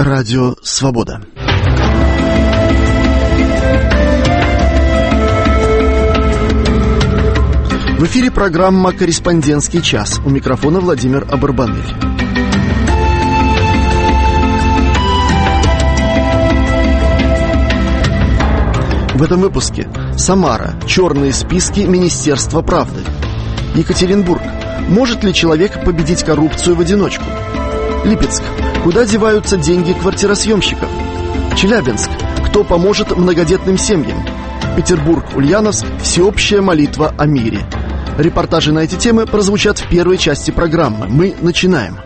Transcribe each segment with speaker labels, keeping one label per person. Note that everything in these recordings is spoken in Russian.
Speaker 1: Радио Свобода. В эфире программа «Корреспондентский час». У микрофона Владимир Абарбанель. В этом выпуске Самара. Черные списки Министерства правды. Екатеринбург. Может ли человек победить коррупцию в одиночку? Липецк. Куда деваются деньги квартиросъемщиков? Челябинск. Кто поможет многодетным семьям? Петербург, Ульяновск. Всеобщая молитва о мире. Репортажи на эти темы прозвучат в первой части программы. Мы начинаем.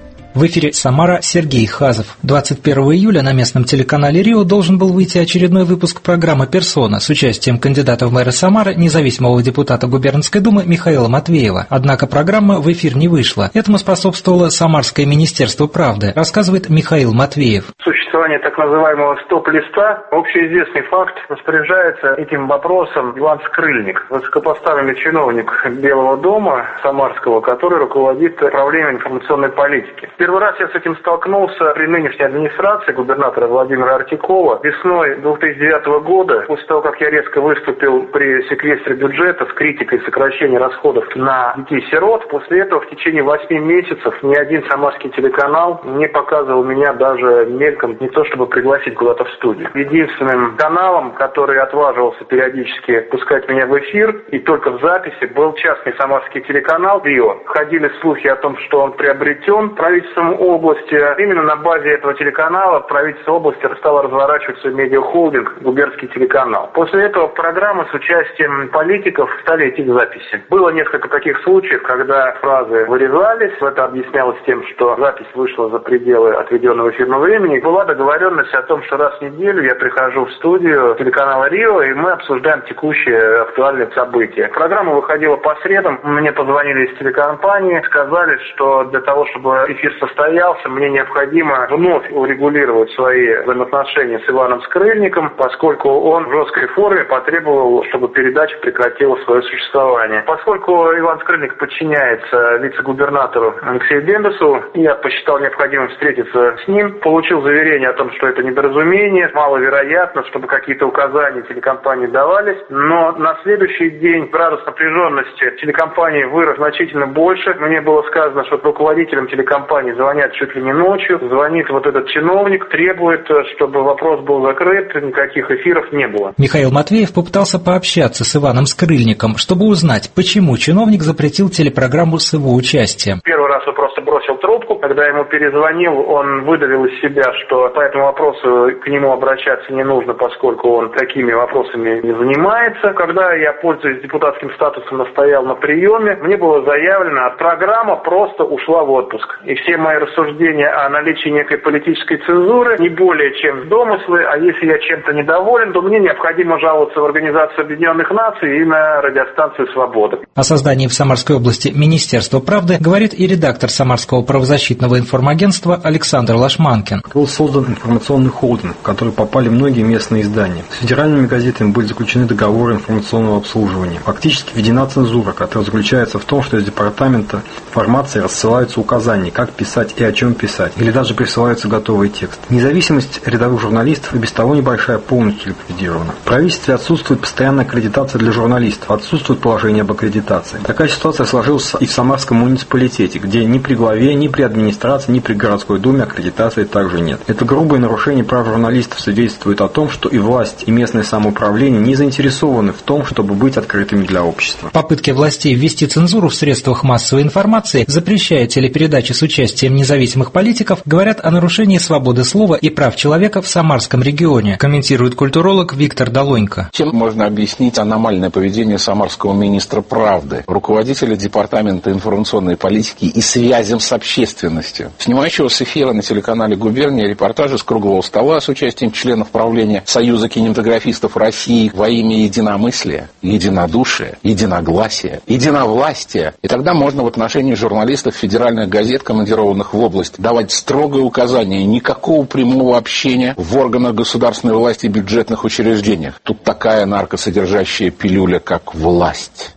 Speaker 2: В эфире Самара, Сергей Хазов. 21 июля на местном телеканале РИО должен был выйти очередной выпуск программы «Персона» с участием кандидата в мэры Самары, независимого депутата губернской думы Михаила Матвеева. Однако программа в эфир не вышла. Этому способствовало Самарское министерство правды, рассказывает Михаил Матвеев.
Speaker 3: Существование так называемого стоп-листа, общеизвестный факт, распоряжается этим вопросом Иван Скрыльник, высокопоставленный чиновник Белого дома Самарского, который руководит управлением информационной политики. Первый раз я с этим столкнулся при нынешней администрации губернатора Владимира Артикова весной 2009 года, после того, как я резко выступил при секвестре бюджета с критикой сокращения расходов на детей-сирот. После этого в течение 8 месяцев ни один самарский телеканал не показывал меня даже мельком, не то чтобы пригласить куда-то в студию. Единственным каналом, который отваживался периодически пускать меня в эфир, и только в записи, был частный самарский телеканал «РИО». Ходили слухи о том, что он приобретен правительством области. Именно на базе этого телеканала правительство области стало разворачивать свой медиахолдинг «Губернский телеканал». После этого программы с участием политиков стали идти к записи. Было несколько таких случаев, когда фразы вырезались. Это объяснялось тем, что запись вышла за пределы отведенного эфирного времени. Была договоренность о том, что раз в неделю я прихожу в студию телеканала «РИО», и мы обсуждаем текущие актуальные события. Программа выходила по средам. Мне позвонили из телекомпании, сказали, что для того, чтобы эфир состоялся, мне необходимо вновь урегулировать свои взаимоотношения с Иваном Скрыльником, поскольку он в жесткой форме потребовал, чтобы передача прекратила свое существование. Поскольку Иван Скрыльник подчиняется вице-губернатору Алексею Бендесу, я посчитал необходимым встретиться с ним, получил заверение о том, что это недоразумение, маловероятно, чтобы какие-то указания телекомпании давались, но на следующий день градус напряженности телекомпании вырос значительно больше. Мне было сказано, что руководителям телекомпании звонят чуть ли не ночью, звонит вот этот чиновник, требует, чтобы вопрос был закрыт, никаких эфиров не было.
Speaker 2: Михаил Матвеев попытался пообщаться с Иваном Скрыльником, чтобы узнать, почему чиновник запретил телепрограмму с его участием.
Speaker 3: Первый раз он просто бросил трубку. Когда ему перезвонил, он выдавил из себя, что по этому вопросу к нему обращаться не нужно, поскольку он такими вопросами не занимается. Когда я, пользуясь депутатским статусом, настоял на приеме, мне было заявлено, программа просто ушла в отпуск. И все мои рассуждения о наличии некой политической цензуры не более чем домыслы, а если я чем-то недоволен, то мне необходимо жаловаться в Организацию Объединенных Наций и на радиостанцию «Свобода».
Speaker 2: О создании в Самарской области Министерства правды говорит и редактор Самарского правозащитного информагентства Александр Лашманкин.
Speaker 4: Был создан информационный холдинг, в который попали многие местные издания. С федеральными газетами были заключены договоры информационного обслуживания. Фактически введена цензура, которая заключается в том, что из департамента информации рассылаются указания, как писать и о чем писать, или даже присылаются готовый текст. Независимость рядовых журналистов и без того небольшая полностью ликвидирована. В правительстве отсутствует постоянная аккредитация для журналистов, отсутствует положение об аккредитации. Такая ситуация сложилась и в Самарском муниципалитете, где ни при главе, ни при администрации, ни при городской думе аккредитации также нет. Это грубое нарушение прав журналистов свидетельствует о том, что и власть, и местное самоуправление не заинтересованы в том, чтобы быть открытыми для общества.
Speaker 2: Попытки властей ввести цензуру в средствах массовой информации, запрещая телепередачи с участием независимых политиков, говорят о нарушении свободы слова и прав человека в Самарском регионе, комментирует культуролог Виктор Долонько.
Speaker 5: Чем можно объяснить аномальное поведение самарского министра правды, руководителя департамента информационной политики и связям с общественностью, снимающего с эфира на телеканале «Губерния» репортажи с круглого стола с участием членов правления Союза кинематографистов России во имя единомыслия, единодушия, единогласия, единовластия. И тогда можно в отношении журналистов федеральных газет, командированных в область, давать строгое указание: никакого прямого общения в органах государственной власти и бюджетных учреждениях. Тут такая наркосодержащая пилюля, как власть.
Speaker 2: В условиях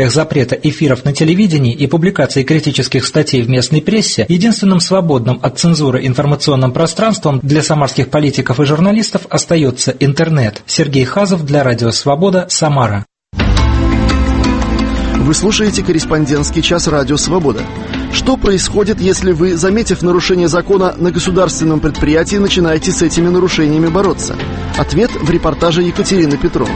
Speaker 2: условиях запрета эфиров на телевидении и публикации критических статей в местной прессе единственным свободным от цензуры информационным пространством для самарских политиков и журналистов остается интернет. Сергей Хазов для Радио Свобода, Самара.
Speaker 1: Вы слушаете «Корреспондентский час» Радио Свобода. Что происходит, если вы, заметив нарушение закона на государственном предприятии, начинаете с этими нарушениями бороться? Ответ в репортаже Екатерины Петровой.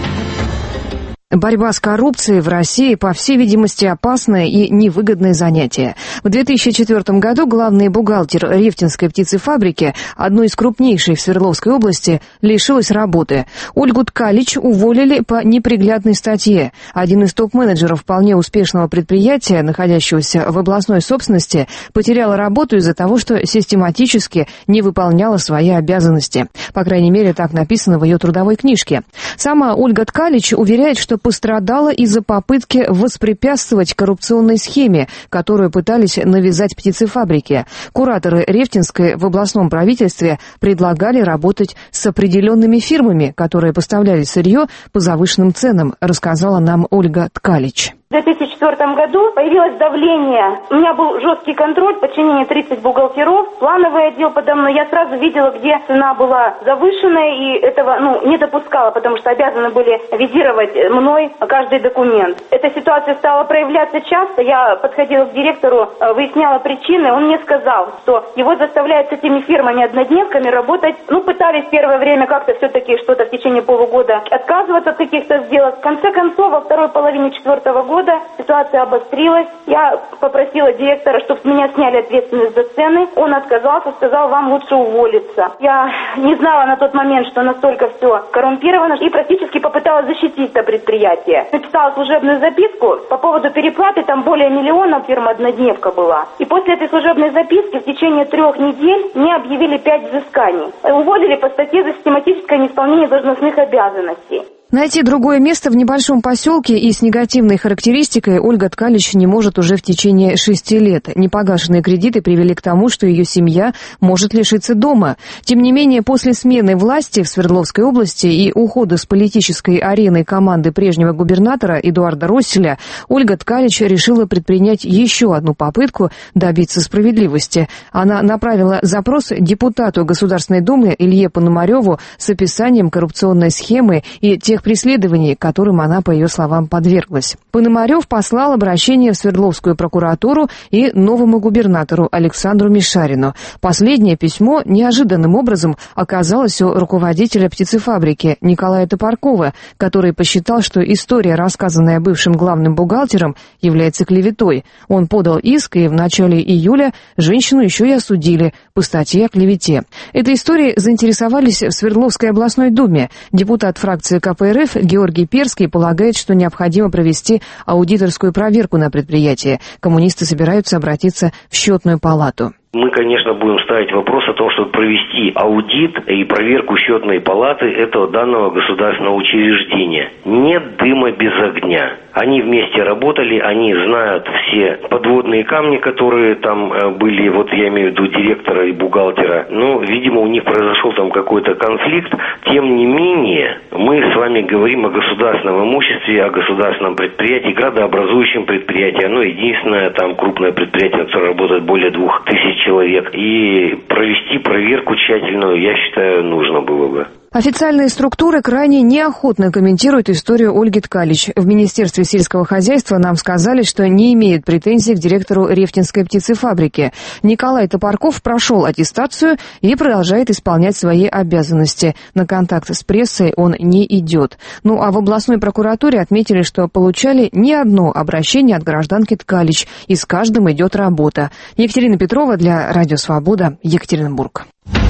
Speaker 6: Борьба с коррупцией в России, по всей видимости, опасное и невыгодное занятие. В 2004 году главный бухгалтер Рефтинской птицефабрики, одной из крупнейших в Свердловской области, лишилась работы. Ольгу Ткалич уволили по неприглядной статье. Один из топ-менеджеров вполне успешного предприятия, находящегося в областной собственности, потерял работу из-за того, что систематически не выполняла свои обязанности. По крайней мере, так написано в ее трудовой книжке. Сама Ольга Ткалич уверяет, что пострадала из-за попытки воспрепятствовать коррупционной схеме, которую пытались навязать птицефабрике. Кураторы Рефтинской в областном правительстве предлагали работать с определенными фирмами, которые поставляли сырье по завышенным ценам, рассказала нам Ольга Ткалич.
Speaker 7: В 2004 году появилось давление. У меня был жесткий контроль, подчинение 30 бухгалтеров, плановый отдел подо мной. Я сразу видела, где цена была завышенная, и этого не допускала, потому что обязаны были визировать мной каждый документ. Эта ситуация стала проявляться часто. Я подходила к директору, выясняла причины. Он мне сказал, что его заставляют с этими фирмами-однодневками работать. Пытались первое время как-то все-таки что-то в течение полугода отказываться от каких-то сделок. В конце концов, во второй половине 2004 года ситуация обострилась. Я попросила директора, чтобы с меня сняли ответственность за цены. Он отказался, сказал, вам лучше уволиться. Я не знала на тот момент, что настолько все коррумпировано, и практически попыталась защитить это предприятие. Написала служебную записку по поводу переплаты, там более 1 миллиона фирма-однодневка была. И после этой служебной записки в течение 3 недель мне объявили 5 взысканий. Уволили по статье за систематическое неисполнение должностных обязанностей.
Speaker 6: Найти другое место в небольшом поселке и с негативной характеристикой Ольга Ткалич не может уже в течение 6 лет. Непогашенные кредиты привели к тому, что ее семья может лишиться дома. Тем не менее, после смены власти в Свердловской области и ухода с политической арены команды прежнего губернатора Эдуарда Росселя, Ольга Ткалич решила предпринять еще одну попытку добиться справедливости. Она направила запрос депутату Государственной Думы Илье Пономареву с описанием коррупционной схемы и тех преследований, которым она, по ее словам, подверглась. Пономарев послал обращение в Свердловскую прокуратуру и новому губернатору Александру Мишарину. Последнее письмо неожиданным образом оказалось у руководителя птицефабрики Николая Топоркова, который посчитал, что история, рассказанная бывшим главным бухгалтером, является клеветой. Он подал иск, и в начале июля женщину еще и осудили по статье о клевете. Этой историей заинтересовались в Свердловской областной думе. Депутат фракции КПРФ Георгий Перский полагает, что необходимо провести аудиторскую проверку на предприятии. Коммунисты собираются обратиться в счетную палату.
Speaker 8: Мы, конечно, будем ставить вопрос о том, чтобы провести аудит и проверку счетной палаты этого данного государственного учреждения. Нет дыма без огня. Они вместе работали, они знают все подводные камни, которые там были, я имею в виду директора и бухгалтера. Видимо, у них произошел там какой-то конфликт. Тем не менее, мы с вами говорим о государственном имуществе, о государственном предприятии, градообразующем предприятии. Оно единственное там крупное предприятие, которое работает более 2000 человек. И провести проверку тщательную, я считаю, нужно было бы.
Speaker 6: Официальные структуры крайне неохотно комментируют историю Ольги Ткалич. В Министерстве сельского хозяйства нам сказали, что не имеют претензий к директору Рефтинской птицефабрики. Николай Топорков прошел аттестацию и продолжает исполнять свои обязанности. На контакт с прессой он не идет. А в областной прокуратуре отметили, что получали не одно обращение от гражданки Ткалич, и с каждым идет работа. Екатерина Петрова для Радио Свобода, Екатеринбург.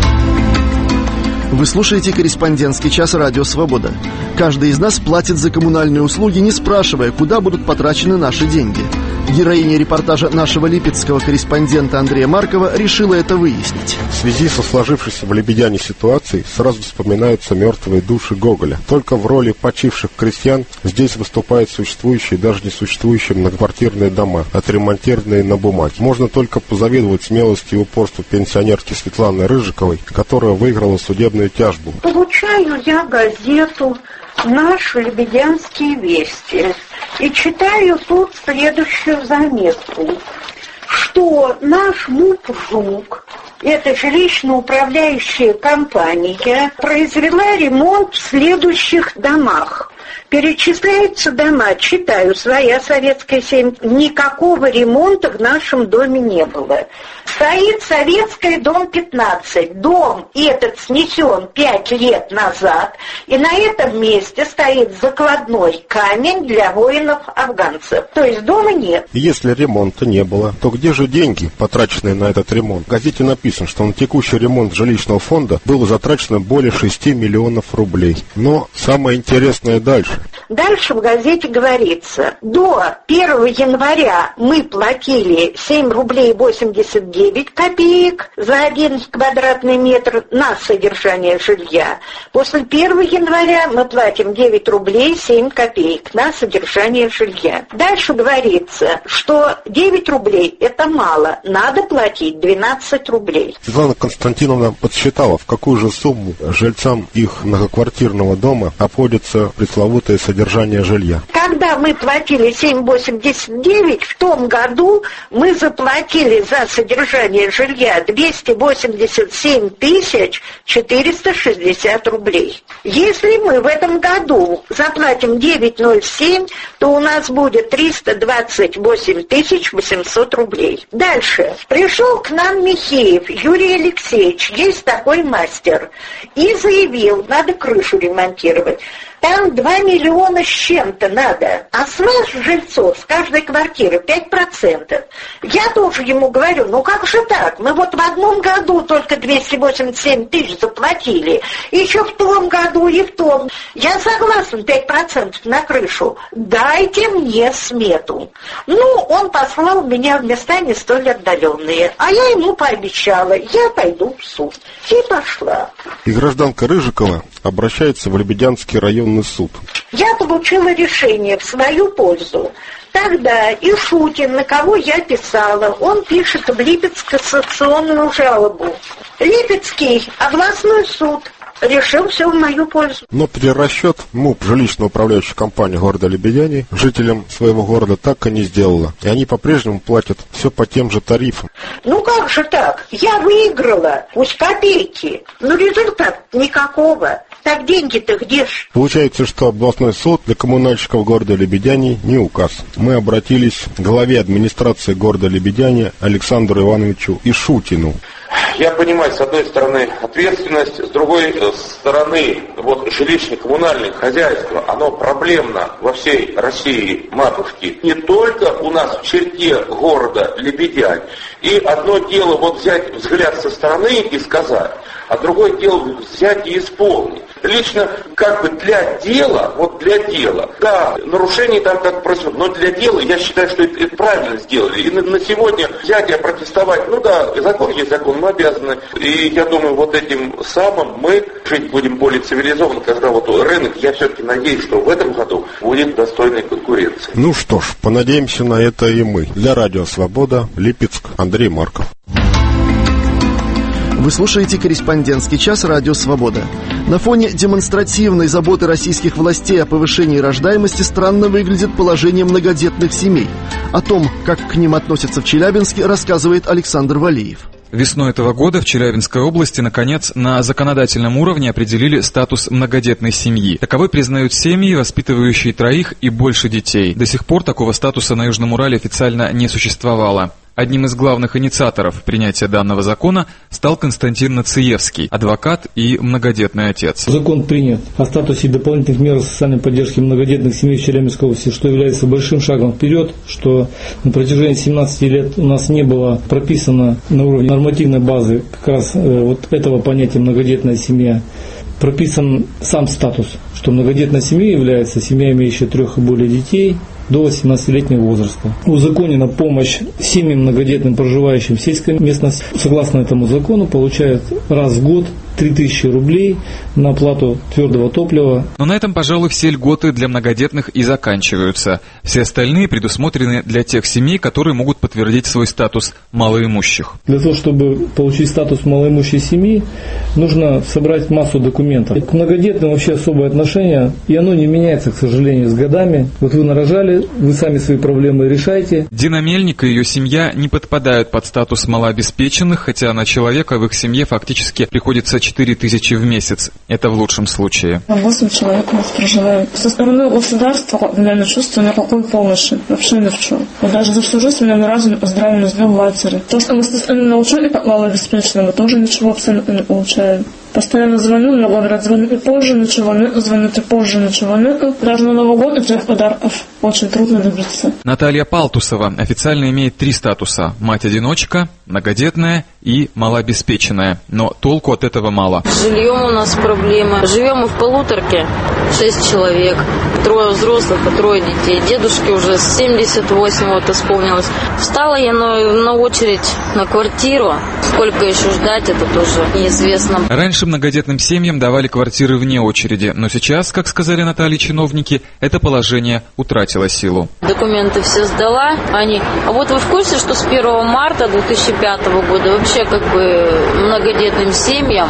Speaker 1: Вы слушаете «Корреспондентский час» Радио Свобода. Каждый из нас платит за коммунальные услуги, не спрашивая, куда будут потрачены наши деньги. Героиня репортажа нашего липецкого корреспондента Андрея Маркова решила это выяснить.
Speaker 9: В связи со сложившейся в Лебедяне ситуацией сразу вспоминаются мертвые души Гоголя. Только в роли почивших крестьян здесь выступают существующие и даже несуществующие многоквартирные дома, отремонтированные на бумаге. Можно только позавидовать смелости и упорству пенсионерки Светланы Рыжиковой, которая выиграла судебную тяжбу.
Speaker 10: Получаю я газету «Наши лебедянские вести». и читаю тут следующую заметку, что наш МУП «Жук», это жилищно-управляющая компания, произвела ремонт в следующих домах. Перечисляются дома, читаю, своя Советская 7, никакого ремонта в нашем доме не было. Стоит Советская, дом 15. Дом этот снесен 5 лет назад, и на этом месте стоит закладной камень для воинов-афганцев. То есть дома нет.
Speaker 9: Если ремонта не было, то где же деньги, потраченные на этот ремонт? В газете написано, что на текущий ремонт жилищного фонда было затрачено более 6 миллионов рублей. Но самое интересное дальше.
Speaker 10: Дальше в газете говорится, до 1 января мы платили 7 рублей 89 копеек за 1 квадратный метр на содержание жилья. После 1 января мы платим 9 рублей 7 копеек на содержание жилья. Дальше говорится, что 9 рублей это мало, надо платить 12 рублей.
Speaker 9: Светлана Константиновна подсчитала, в какую же сумму жильцам их многоквартирного дома обходится пресловутое содержание жилья.
Speaker 10: Когда мы платили 7,89, в том году мы заплатили за содержание жилья 287 460 рублей. Если мы в этом году заплатим 9,07, то у нас будет 328 800 рублей. Дальше. Пришел к нам Михеев Юрий Алексеевич, есть такой мастер, и заявил, надо крышу ремонтировать. Там 2 миллиона с чем-то надо, а с нас, жильцов, с каждой квартиры 5%. Я тоже ему говорю, ну как же так? Мы вот в одном году только 287 тысяч заплатили, еще в том году и в том. Я согласен, 5% на крышу. Дайте мне смету. Ну, он послал меня в места не столь отдаленные, а я ему пообещала, я пойду в суд. И пошла.
Speaker 9: И гражданка Рыжикова обращается в Лебедянский районный суд.
Speaker 10: Я получила решение в свою пользу. Тогда Ишутин, на кого я писала, он пишет в Липецк кассационную жалобу. Липецкий областной суд решил все в мою пользу.
Speaker 9: Но перерасчет МУП, жилищно-управляющая компания города Лебедяне, жителям своего города так и не сделала. И они по-прежнему платят все по тем же тарифам.
Speaker 10: Ну как же так? Я выиграла, пусть копейки, но результата никакого. Так деньги-то где ж?
Speaker 9: Получается, что областной суд для коммунальщиков города Лебедяне не указ. Мы обратились к главе администрации города Лебедяне Александру Ивановичу Ишутину.
Speaker 11: Я понимаю, с одной стороны, ответственность, с другой стороны, вот жилищно-коммунальное хозяйство, оно проблемно во всей России, матушки. Не только у нас в черте города Лебедянь. И одно дело вот взять взгляд со стороны и сказать, а другое дело взять и исполнить. Лично как бы для дела, вот для дела, да, нарушений там как происходит, но для дела я считаю, что это правильно сделали. И на сегодня взять и опротестовать, ну да, закон есть закон, мы обязаны. И я думаю, вот этим самым мы жить будем более цивилизованно, когда вот рынок, я все-таки надеюсь, что в этом году будет достойной конкуренции.
Speaker 9: Ну что ж, понадеемся на это и мы. Для Радио Свобода, Липецк, Андрей Марков.
Speaker 1: Вы слушаете «Корреспондентский час» Радио Свобода. На фоне демонстративной заботы российских властей о повышении рождаемости странно выглядит положение многодетных семей. О том, как к ним относятся в Челябинске, рассказывает Александр Валиев.
Speaker 12: Весной этого года в Челябинской области, наконец, на законодательном уровне определили статус многодетной семьи. Таковой признают семьи, воспитывающие 3 и больше детей. До сих пор такого статуса на Южном Урале официально не существовало. Одним из главных инициаторов принятия данного закона стал Константин Нациевский, адвокат и многодетный отец.
Speaker 13: Закон принят о статусе дополнительных мер социальной поддержки многодетных семей в Челябинской области, что является большим шагом вперед, что на протяжении 17 лет у нас не было прописано на уровне нормативной базы как раз вот этого понятия многодетная семья. Прописан сам статус, что многодетной семьей является семья, имеющая 3 и более детей до 18-летнего возраста. Узаконена помощь семьям многодетным, проживающим в сельской местности. Согласно этому закону, получают раз в год 3000 рублей на оплату твердого топлива.
Speaker 12: Но на этом, пожалуй, все льготы для многодетных и заканчиваются. Все остальные предусмотрены для тех семей, которые могут подтвердить свой статус малоимущих.
Speaker 13: Для того, чтобы получить статус малоимущей семьи, нужно собрать массу документов. К многодетным вообще особое отношение, и оно не меняется, к сожалению, с годами. Вот вы нарожали, вы сами свои проблемы решаете.
Speaker 12: Дина Мельник и ее семья не подпадают под статус малообеспеченных, хотя на человека в их семье фактически приходится 4000 в месяц. Это в лучшем случае.
Speaker 14: 8 человек у нас проживают. Со стороны государства я не чувствую никакой помощи. Вообще ни в чем. И даже за всю жизнь меня ни разу не поздравили с Днем матери. То, что мы научили как малообеспеченные, мы тоже ничего абсолютно не получаем. Постоянно звоню, мне говорят, звоните позже, ничего нет, звоните позже, ничего нет. Даже на Новый год этих подарков очень трудно добиться.
Speaker 12: Наталья Палтусова официально имеет 3 статуса: мать-одиночка, многодетная и малообеспеченная. Но толку от этого мало.
Speaker 15: С жильем у нас проблемы. Живем мы в полуторке, 6 человек, 3 взрослых и 3 детей. Дедушке уже 78 вот исполнилось. Встала я на очередь на квартиру. Сколько еще ждать, это тоже неизвестно.
Speaker 12: Раньше многодетным семьям давали квартиры вне очереди, но сейчас, как сказали Наталье чиновники, это положение утратило силу.
Speaker 15: Документы все сдала. А вот вы в курсе, что с 1 марта 2005 года вообще многодетным семьям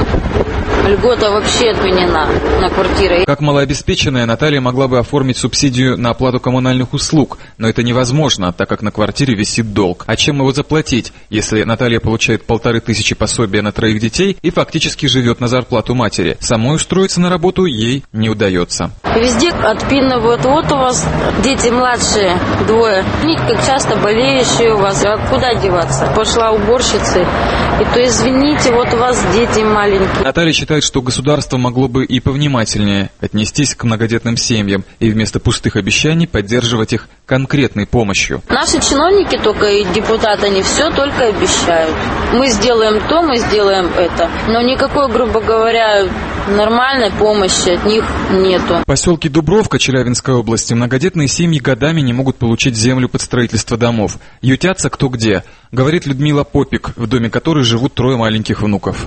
Speaker 15: льгота вообще отменена на квартиры?
Speaker 12: Как малообеспеченная, Наталья могла бы оформить субсидию на оплату коммунальных услуг, но это невозможно, так как на квартире висит долг. А чем его заплатить, если Наталья получает 1500 пособия на 3 детей и фактически живет на зарплату матери? Самой устроиться на работу ей не удается.
Speaker 15: Везде отпинывают. Вот у вас дети младшие 2. Как часто болеющие у вас. А куда деваться? Пошла уборщицей. И то извините, вот у вас дети маленькие.
Speaker 12: Наталья считает, что государство могло бы и повнимательнее отнестись к многодетным семьям и вместо пустых обещаний поддерживать их конкретной помощью.
Speaker 15: Наши чиновники только и депутаты, они все только обещают. Мы сделаем то, мы сделаем это. Но никакой, грубо говоря, нормальной помощи от них нету.
Speaker 12: В поселке Дубровка Челябинской области многодетные семьи годами не могут получить землю под строительство домов. Ютятся кто где, говорит Людмила Попик, в доме которой живут 3 маленьких внуков.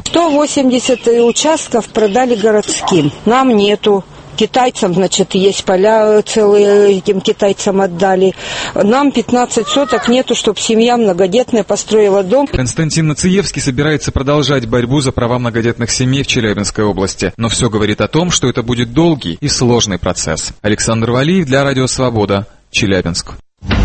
Speaker 16: 180 участков продали городским, нам нету. Китайцам, есть поля целые, этим китайцам отдали. Нам 15 соток нету, чтобы семья многодетная построила дом.
Speaker 12: Константин Нациевский собирается продолжать борьбу за права многодетных семей в Челябинской области. Но все говорит о том, что это будет долгий и сложный процесс. Александр Валиев для Радио Свобода, Челябинск.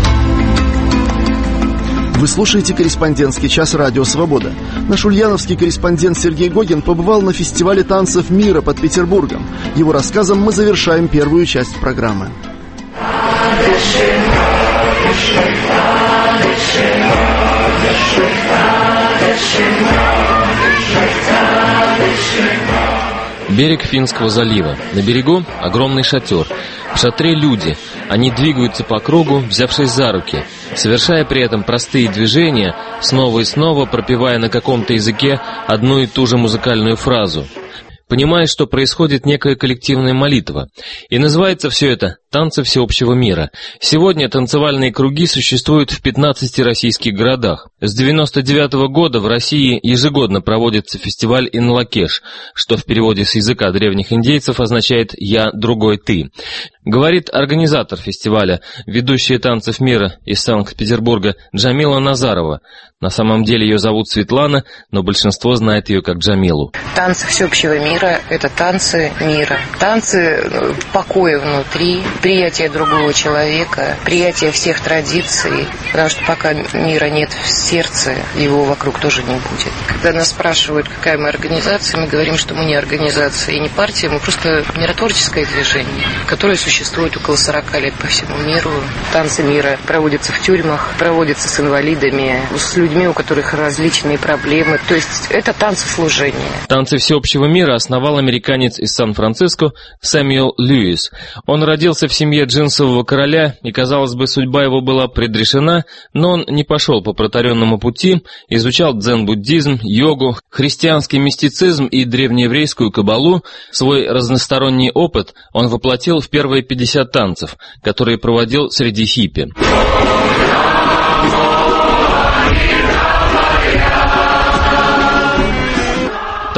Speaker 1: Вы слушаете «Корреспондентский час» Радио Свобода. Наш ульяновский корреспондент Сергей Гогин побывал на фестивале танцев мира под Петербургом. Его рассказом мы завершаем первую часть программы.
Speaker 17: Берег Финского залива. На берегу огромный шатер. В шатре люди. Они двигаются по кругу, взявшись за руки, совершая при этом простые движения, снова и снова пропевая на каком-то языке одну и ту же музыкальную фразу. Понимая, что происходит некая коллективная молитва. И называется все это «Танцы всеобщего мира». Сегодня танцевальные круги существуют в 15 российских городах. С 1999 года в России ежегодно проводится фестиваль «Инлакеш», что в переводе с языка древних индейцев означает «я, другой, ты». Говорит организатор фестиваля, ведущая танцев мира из Санкт-Петербурга Джамила Назарова. На самом деле ее зовут Светлана, но большинство знает ее как Джамилу.
Speaker 18: Танцы всеобщего мира – это танцы мира. Танцы покоя внутри, приятие другого человека, приятие всех традиций. Потому что пока мира нет в сердце, его вокруг тоже не будет. Когда нас спрашивают, какая мы организация, мы говорим, что мы не организация и не партия, мы просто миротворческое движение, которое существует около 40 лет по всему миру. Танцы мира проводятся в тюрьмах, проводятся с инвалидами, с людьми, у которых различные проблемы. То есть это танцеслужение.
Speaker 17: Танцы всеобщего мира основал американец из Сан-Франциско Сэмюэл Льюис. Он родился в семье джинсового короля, и, казалось бы, судьба его была предрешена, но он не пошел по протаренному пути, изучал дзен-буддизм, йогу, христианский мистицизм и древнееврейскую каббалу. Свой разносторонний опыт он воплотил в первые 50 танцев, которые проводил среди хиппи.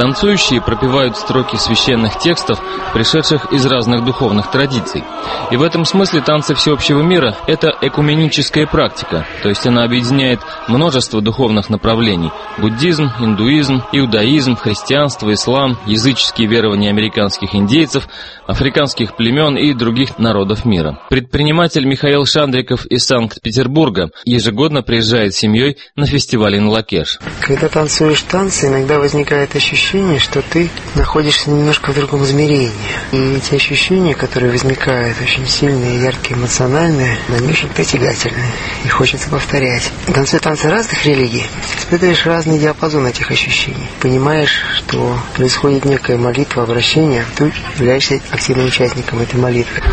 Speaker 17: Танцующие пропевают строки священных текстов, пришедших из разных духовных традиций. И в этом смысле танцы всеобщего мира – это экуменическая практика, то есть она объединяет множество духовных направлений – буддизм, индуизм, иудаизм, христианство, ислам, языческие верования американских индейцев, африканских племен и других народов мира. Предприниматель Михаил Шандриков из Санкт-Петербурга ежегодно приезжает с семьей на фестиваль «Инлакеш».
Speaker 19: Когда танцуешь танцы, иногда возникает ощущение, что ты находишься немножко в другом измерении. И эти ощущения, которые возникают, очень сильные, яркие, эмоциональные, они очень притягательные. И хочется повторять. Танцуя танцы разных религий, испытываешь разный диапазон этих ощущений. Понимаешь, что происходит некая молитва, обращение, ты являешься активным участником этой молитвы.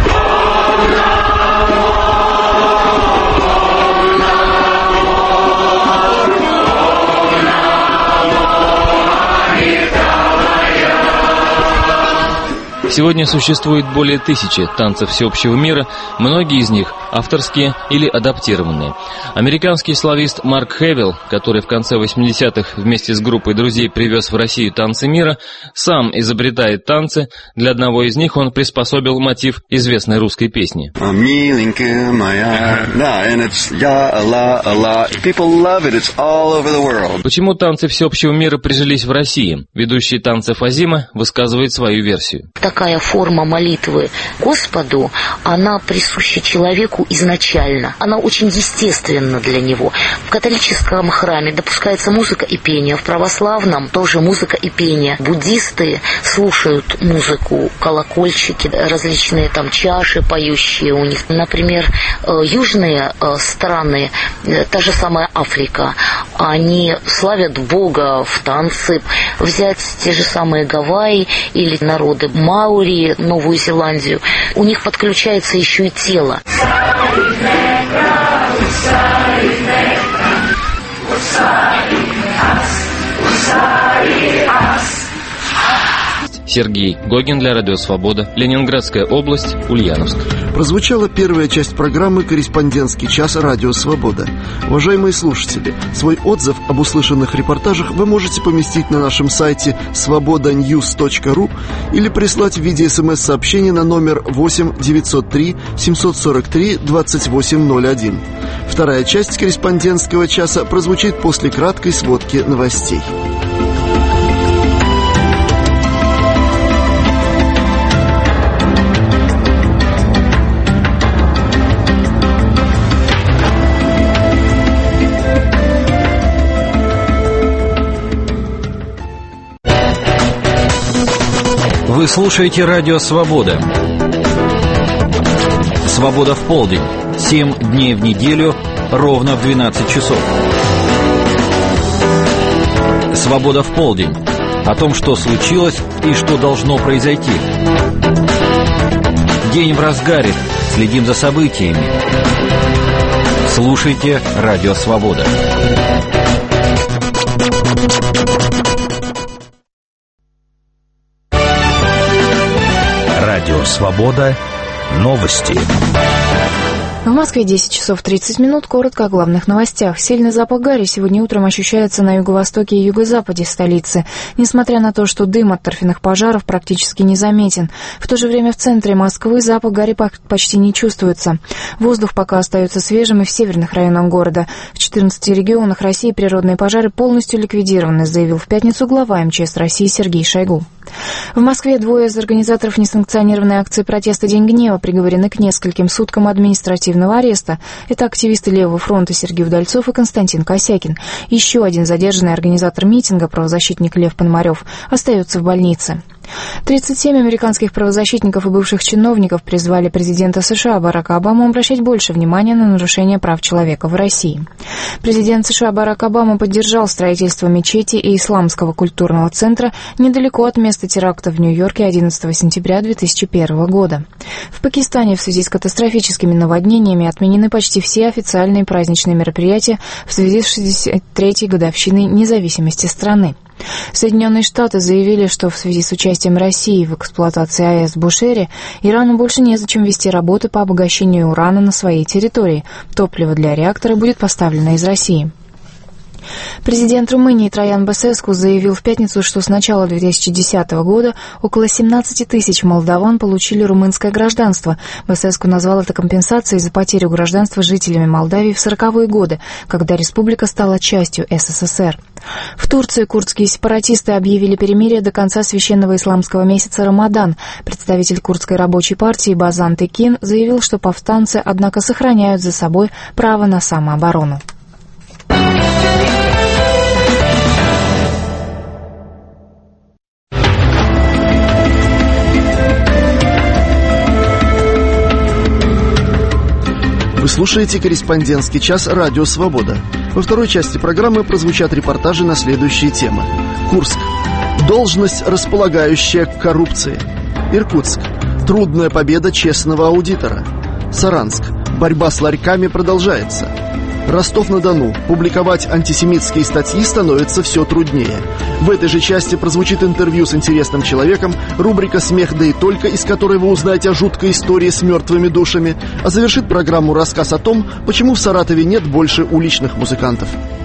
Speaker 17: Сегодня существует более 1000 танцев всеобщего мира, многие из них авторские или адаптированные. Американский славист Марк Хевилл, который в конце 80-х вместе с группой друзей привез в Россию танцы мира, сам изобретает танцы. Для одного из них он приспособил мотив известной русской песни.
Speaker 20: Миленькая моя, я Алла. People love it, it's all over the world.
Speaker 17: Почему танцы всеобщего мира прижились в России? Ведущий танцев Азима высказывает свою версию.
Speaker 21: Такая форма молитвы Господу, она присуща человеку изначально. Она очень естественна для него. В католическом храме допускается музыка и пение, в православном тоже музыка и пение. Буддисты слушают музыку, колокольчики, различные там чаши поющие у них. Например, южные страны, та же самая Африка, они славят Бога в танце. Взять те же самые Гавайи или народы Маури, Новую Зеландию, у них подключается еще и тело.
Speaker 17: Сергей Гогин для Радио Свобода, Ленинградская область, Ульяновск.
Speaker 1: Прозвучала первая часть программы «Корреспондентский час. Радио Свобода». Уважаемые слушатели, свой отзыв об услышанных репортажах вы можете поместить на нашем сайте svobodanews.ru или прислать в виде СМС-сообщения на номер 8 903 743 2801. Вторая часть «Корреспондентского часа» прозвучит после краткой сводки новостей.
Speaker 22: Вы слушаете Радио Свобода. Свобода в полдень. 7 дней в неделю, ровно в 12 часов. Свобода в полдень. О том, что случилось и что должно произойти. День в разгаре. Следим за событиями. Слушайте Радио Свобода.
Speaker 23: Радио Свобода. Новости.
Speaker 24: В Москве 10 часов 30 минут. Коротко о главных новостях. Сильный запах гари сегодня утром ощущается на юго-востоке и юго-западе столицы. Несмотря на то, что дым от торфяных пожаров практически не заметен. В то же время в центре Москвы запах гари почти не чувствуется. Воздух пока остается свежим и в северных районах города. В 14 регионах России природные пожары полностью ликвидированы, заявил в пятницу глава МЧС России Сергей Шойгу. В Москве двое из организаторов несанкционированной акции протеста «День гнева» приговорены к нескольким суткам административного ареста. Это активисты Левого фронта Сергей Удальцов и Константин Косякин. Еще один задержанный организатор митинга, правозащитник Лев Пономарев, остается в больнице. 37 американских правозащитников и бывших чиновников призвали президента США Барака Обаму обращать больше внимания на нарушение прав человека в России. Президент США Барак Обама поддержал строительство мечети и исламского культурного центра недалеко от места теракта в Нью-Йорке 11 сентября 2001 года. В Пакистане в связи с катастрофическими наводнениями отменены почти все официальные праздничные мероприятия в связи с 63-й годовщиной независимости страны. Соединенные Штаты заявили, что в связи с участием России в эксплуатации АЭС в Бушере Ирану больше незачем вести работы по обогащению урана на своей территории. Топливо для реактора будет поставлено из России. Президент Румынии Троян Басеску заявил в пятницу, что с начала 2010 года около 17 тысяч молдаван получили румынское гражданство. Басеску назвал это компенсацией за потерю гражданства жителями Молдавии в 40-е годы, когда республика стала частью СССР. В Турции курдские сепаратисты объявили перемирие до конца священного исламского месяца Рамадан. Представитель курдской рабочей партии Базан Текин заявил, что повстанцы, однако, сохраняют за собой право на самооборону.
Speaker 1: Вы слушаете «Корреспондентский час» «Радио Свобода». Во второй части программы прозвучат репортажи на следующие темы. Курск. Должность, располагающая к коррупции. Иркутск. Трудная победа честного аудитора. Саранск. Борьба с ларьками продолжается. Ростов-на-Дону. Публиковать антисемитские статьи становится все труднее. В этой же части прозвучит интервью с интересным человеком, рубрика «Смех да и только», из которой вы узнаете о жуткой истории с мертвыми душами, а завершит программу рассказ о том, почему в Саратове нет больше уличных музыкантов.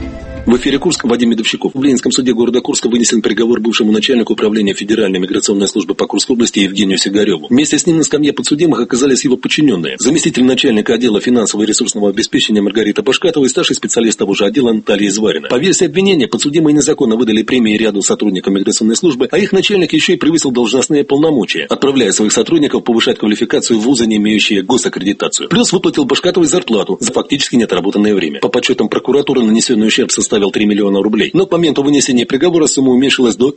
Speaker 2: В эфире Курск, Вадим Медовщиков. В Ленинском суде города Курска вынесен приговор бывшему начальнику управления Федеральной миграционной службы по Курской области Евгению Сигареву. Вместе с ним на скамье подсудимых оказались его подчиненные. Заместитель начальника отдела финансового и ресурсного обеспечения Маргарита Башкатова и старший специалист того же отдела Наталья Изварина. По версии обвинения, подсудимые незаконно выдали премии ряду сотрудникам миграционной службы, а их начальник еще и превысил должностные полномочия, отправляя своих сотрудников повышать квалификацию в вузы, не имеющие госаккредитацию. Плюс выплатил Башкатовой зарплату за фактически неотработанное время. По подсчетам прокуратуры, нанесенный ущерб составил 3 миллиона рублей. Но к моменту вынесения приговора сумма уменьшилась до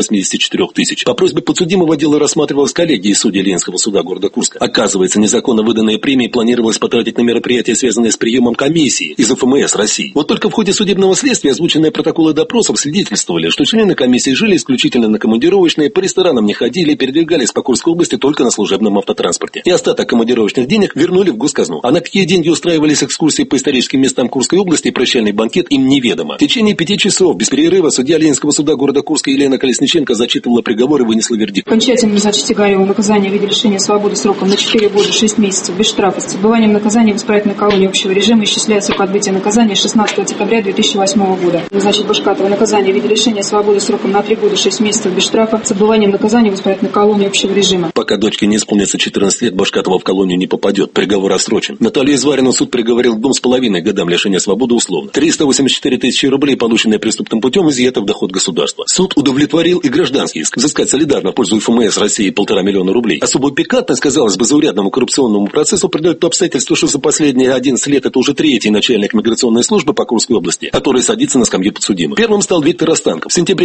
Speaker 2: 384 тысяч. По просьбе подсудимого дело рассматривалось коллегией судей Ленинского суда города Курска. Оказывается, незаконно выданные премии планировалось потратить на мероприятия, связанные с приемом комиссии из ФМС России. Вот только в ходе судебного следствия озвученные протоколы допросов свидетельствовали, что члены комиссии жили исключительно на командировочные, по ресторанам не ходили, передвигались по Курской области только на служебном автотранспорте. И остаток командировочных денег вернули в госказну. А на какие деньги устраивались экскурсии по историческим местам Курской области и прощальный банкет, им неведомо. В течение 5 часов без перерыва судья Ленинского суда города Курска Елена Колесниченко зачитывала приговор и вынесла вердикт.
Speaker 3: Окончательно назначить Сигареву наказание в виде лишения свободы сроком на 4 года 6 месяцев без штрафа с отбыванием наказания в исправительной колонии общего режима исчисляется по отбытию наказания 16 декабря 2008 года. Назначить Башкатова наказание в виде лишения свободы сроком на 3 года 6 месяцев без штрафа с отбыванием наказания в исправительной колонии общего режима.
Speaker 2: Пока дочке не исполнится 14 лет, Башкатова в колонию не попадет. Приговор отсрочен. Наталью Изварину суд приговорил к 2,5 годам лишения свободы условно. 384 тысячи рублей, полученные преступным путем, изъято в доход государства. Суд удовлетворил и гражданский иск. Взыскать солидарно в пользу ФМС России 1,5 миллиона рублей. Особую пикантность, казалось бы, заурядному коррупционному процессу придает то обстоятельство, что за последние 11 лет это уже 3-й начальник миграционной службы по Курской области, который садится на скамью подсудимых. Первым стал Виктор Останков. В сентябре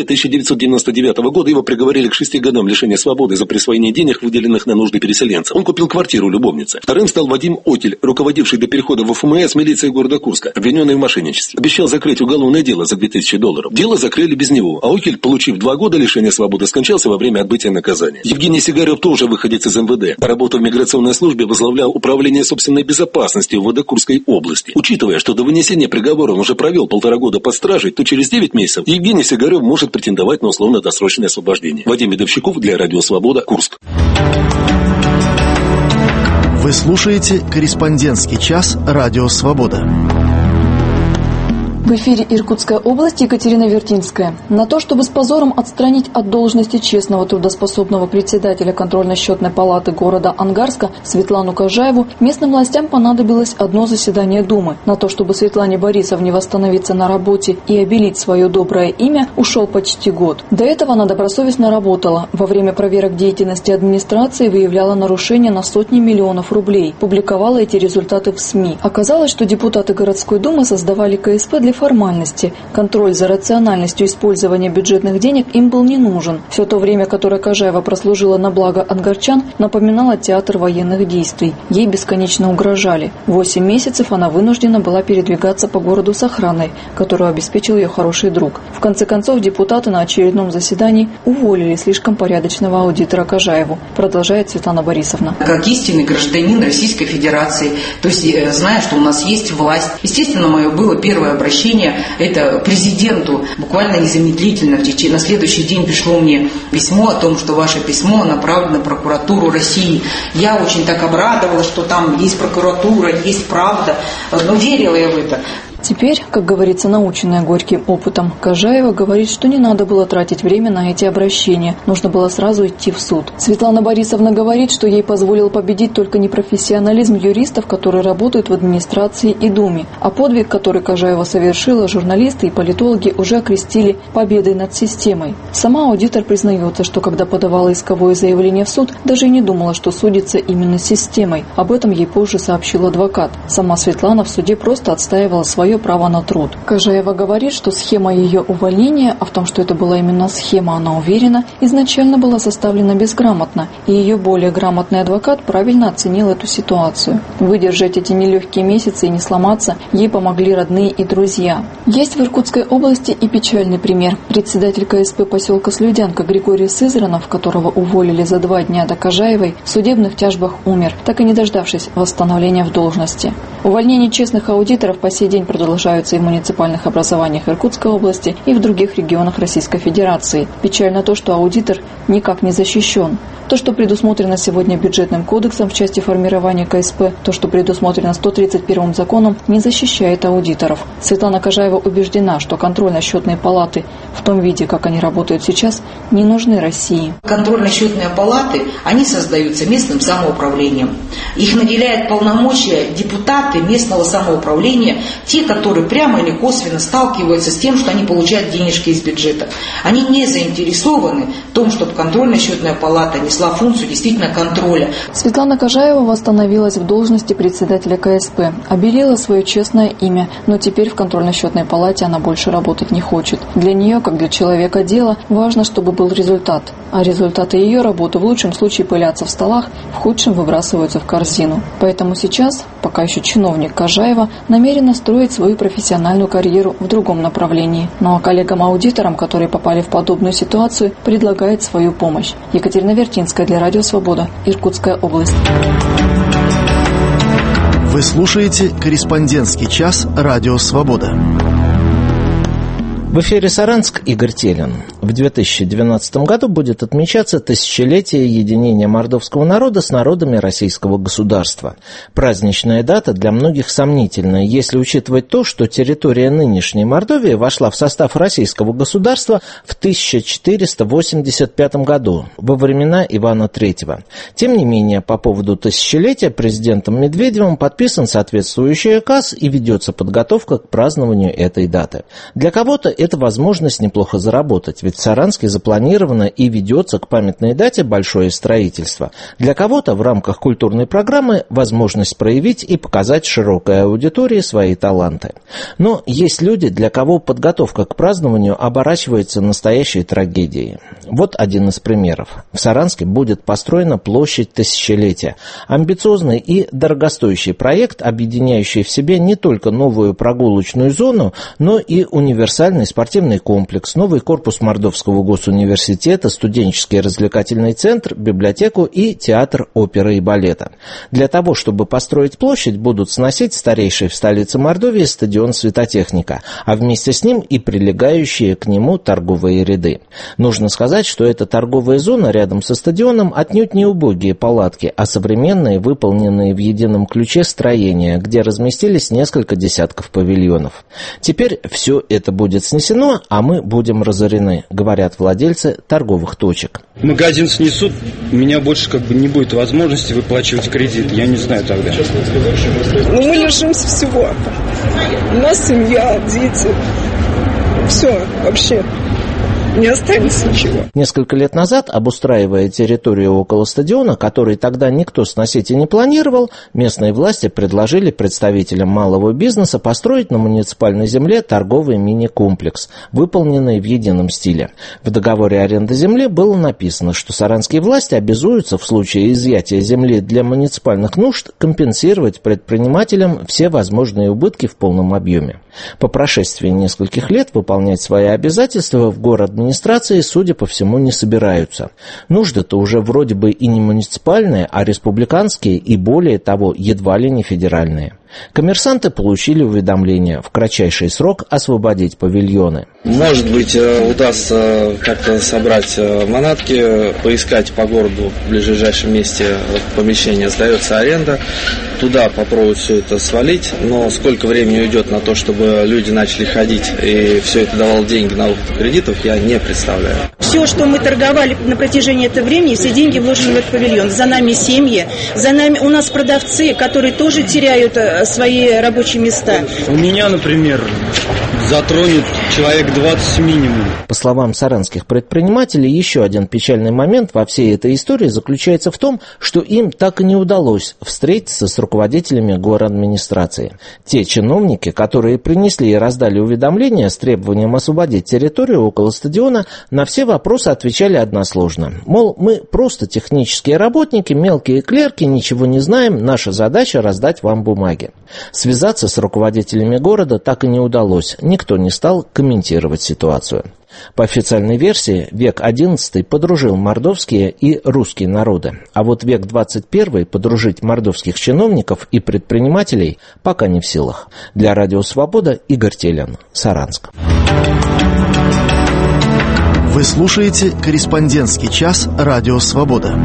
Speaker 2: 1999 года его приговорили к 6 годам лишения свободы за присвоение денег, выделенных на нужды переселенцев. Он купил квартиру любовницы. Вторым стал Вадим Отель, руководивший до перехода в ФМС милиции города Курска, обвиненный в мошенничестве. Обещал закрыть уголовное дело за $2000. Дело закрыли без него, а Окель, получив 2 года лишения свободы, скончался во время отбытия наказания. Евгений Сигарев тоже выходец из МВД. Работав в миграционной службе, возглавлял управление собственной безопасности УВД Курской области. Учитывая, что до вынесения приговора он уже провел 1,5 года под стражей, то через 9 месяцев Евгений Сигарев может претендовать на условно-досрочное освобождение. Вадим Медовщиков для Радио Свобода, Курск.
Speaker 1: Вы слушаете «Корреспондентский час» Радио Свобода.
Speaker 4: В эфире Иркутская область, Екатерина Вертинская. На то, чтобы с позором отстранить от должности честного трудоспособного председателя контрольно-счетной палаты города Ангарска Светлану Кожаеву, местным властям понадобилось одно заседание Думы. На то, чтобы Светлане Борисовне восстановиться на работе и обелить свое доброе имя, ушел почти год. До этого она добросовестно работала. Во время проверок деятельности администрации выявляла нарушения на сотни миллионов рублей. Публиковала эти результаты в СМИ. Оказалось, что депутаты городской думы создавали КСП для формальности. Контроль за рациональностью использования бюджетных денег им был не нужен. Все то время, которое Кожаева прослужила на благо ангарчан, напоминало театр военных действий. Ей бесконечно угрожали. 8 месяцев она вынуждена была передвигаться по городу с охраной, которую обеспечил ее хороший друг. В конце концов, депутаты на очередном заседании уволили слишком порядочного аудитора Кожаеву, продолжает Светлана Борисовна.
Speaker 5: Как истинный гражданин Российской Федерации, то есть зная, что у нас есть власть, естественно, мое было первое обращение это президенту. Буквально незамедлительно на следующий день пришло мне письмо о том, что ваше письмо направлено в прокуратуру России. Я очень так обрадовалась, что там есть прокуратура, есть правда, но верила я в это.
Speaker 4: Теперь, как говорится, наученная горьким опытом, Кожаева говорит, что не надо было тратить время на эти обращения, нужно было сразу идти в суд. Светлана Борисовна говорит, что ей позволил победить только непрофессионализм юристов, которые работают в администрации и Думе, а подвиг, который Кожаева совершила, журналисты и политологи уже окрестили победой над системой. Сама аудитор признается, что когда подавала исковое заявление в суд, даже и не думала, что судится именно с системой. Об этом ей позже сообщил адвокат. Сама Светлана в суде просто отстаивала свое право на труд. Кожаева говорит, что схема ее увольнения, а в том, что это была именно схема, она уверена, изначально была составлена безграмотно, и ее более грамотный адвокат правильно оценил эту ситуацию. Выдержать эти нелегкие месяцы и не сломаться ей помогли родные и друзья. Есть в Иркутской области и печальный пример. Председатель КСП поселка Слюдянка Григорий Сызранов, которого уволили за 2 дня до Кожаевой, в судебных тяжбах умер, так и не дождавшись восстановления в должности. Увольнения честных аудиторов по сей день продолжаются и в муниципальных образованиях Иркутской области, и в других регионах Российской Федерации. Печально то, что аудитор никак не защищен. То, что предусмотрено сегодня бюджетным кодексом в части формирования КСП, то, что предусмотрено 131-м законом, не защищает аудиторов. Светлана Кожаева убеждена, что контрольно-счетные палаты в том виде, как они работают сейчас, не нужны России.
Speaker 5: Контрольно-счетные палаты, они создаются местным самоуправлением. Их наделяют полномочия депутаты местного самоуправления, те, которые прямо или косвенно сталкиваются с тем, что они получают денежки из бюджета. Они не заинтересованы в том, чтобы контрольно-счетная палата несла функцию действительно контроля.
Speaker 4: Светлана Кожаева восстановилась в должности председателя КСП, обелила свое честное имя, но теперь в контрольно-счетной палате она больше работать не хочет. Для нее, как для человека дела, важно, чтобы был результат. А результаты ее работы в лучшем случае пылятся в столах, в худшем выбрасываются в корзину. Поэтому сейчас, пока еще чиновник Кожаева, намерена строить свою профессиональную карьеру в другом направлении. Ну а коллегам-аудиторам, которые попали в подобную ситуацию, предлагает свою помощь. Екатерина Вертинская для Радио Свобода, Иркутская область.
Speaker 1: Вы слушаете «Корреспондентский час» Радио Свобода.
Speaker 6: В эфире Саранск, Игорь Телин. В 2012 году будет отмечаться тысячелетие единения мордовского народа с народами российского государства. Праздничная дата для многих сомнительная, если учитывать то, что территория нынешней Мордовии вошла в состав российского государства в 1485 году, во времена Ивана III. Тем не менее, по поводу тысячелетия президентом Медведевым подписан соответствующий указ и ведется подготовка к празднованию этой даты. Для кого-то это возможность неплохо заработать, ведь в Саранске запланировано и ведется к памятной дате большое строительство. Для кого-то в рамках культурной программы возможность проявить и показать широкой аудитории свои таланты. Но есть люди, для кого подготовка к празднованию оборачивается настоящей трагедией. Вот один из примеров. В Саранске будет построена площадь тысячелетия. Амбициозный и дорогостоящий проект, объединяющий в себе не только новую прогулочную зону, но и универсальный спортивный комплекс, новый корпус Мордовского госуниверситета, студенческий развлекательный центр, библиотеку и театр оперы и балета. Для того, чтобы построить площадь, будут сносить старейший в столице Мордовии стадион «Светотехника», а вместе с ним и прилегающие к нему торговые ряды. Нужно сказать, что эта торговая зона рядом со стадионом отнюдь не убогие палатки, а современные, выполненные в едином ключе строения, где разместились несколько десятков павильонов. Теперь все это будет снесено, а мы будем разорены, говорят владельцы торговых точек.
Speaker 7: Магазин снесут, у меня больше не будет возможности выплачивать кредит. Я не знаю тогда.
Speaker 8: Мы лишимся всего. У нас семья, дети. Все, вообще. Не останется ничего.
Speaker 6: Несколько лет назад, обустраивая территорию около стадиона, который тогда никто сносить и не планировал, местные власти предложили представителям малого бизнеса построить на муниципальной земле торговый мини-комплекс, выполненный в едином стиле. В договоре аренды земли было написано, что саранские власти обязуются в случае изъятия земли для муниципальных нужд компенсировать предпринимателям все возможные убытки в полном объеме. По прошествии нескольких лет выполнять свои обязательства в город администрации, судя по всему, не собираются. Нужды-то уже вроде бы и не муниципальные, а республиканские и, более того, едва ли не федеральные. Коммерсанты получили уведомление в кратчайший срок освободить павильоны.
Speaker 9: Может быть, удастся как-то собрать манатки, поискать по городу в ближайшем месте помещение, сдается аренда, туда попробовать все это свалить, но сколько времени уйдет на то, чтобы люди начали ходить и все это давало деньги на выплату кредитов, я не представляю.
Speaker 10: Все, что мы торговали на протяжении этого времени, все деньги вложены в этот павильон. За нами семьи, за нами у нас продавцы, которые тоже теряют свои рабочие места.
Speaker 7: У меня, например, затронет человек 20 минимум.
Speaker 6: По словам саранских предпринимателей, еще один печальный момент во всей этой истории заключается в том, что им так и не удалось встретиться с руководителями городадминистрации. Те чиновники, которые принесли и раздали уведомления с требованием освободить территорию около стадиона, на все вопросы отвечали односложно. Мол, мы просто технические работники, мелкие клерки, ничего не знаем, наша задача раздать вам бумаги. Связаться с руководителями города так и не удалось, никто не стал комментировать ситуацию. По официальной версии, век XI подружил мордовские и русские народы, а вот век XXI подружить мордовских чиновников и предпринимателей пока не в силах. Для Радио Свобода Игорь Телян, Саранск.
Speaker 1: Вы слушаете «Корреспондентский час» Радио Свобода.